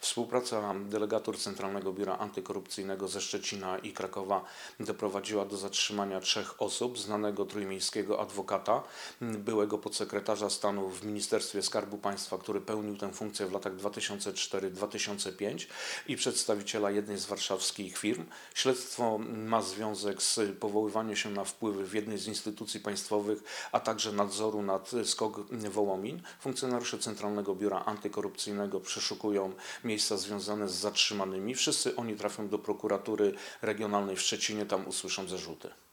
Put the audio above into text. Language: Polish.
Współpraca delegatur Centralnego Biura Antykorupcyjnego ze Szczecina i Krakowa doprowadziła do zatrzymania 3 osób: znanego trójmiejskiego adwokata, byłego podsekretarza stanu w Ministerstwie Skarbu Państwa, który pełnił tę funkcję w latach 2004-2005, i przedstawiciela jednej z warszawskich firm. Śledztwo ma związek z powoływaniem się na wpływy w jednej z instytucji państwowych, a także nadzoru nad SKOK Wołomin. Funkcjonariusze Centralnego Biura Antykorupcyjnego przeszukują miejsca związane z zatrzymanymi. Wszyscy oni trafią do prokuratury regionalnej w Szczecinie, tam usłyszą zarzuty.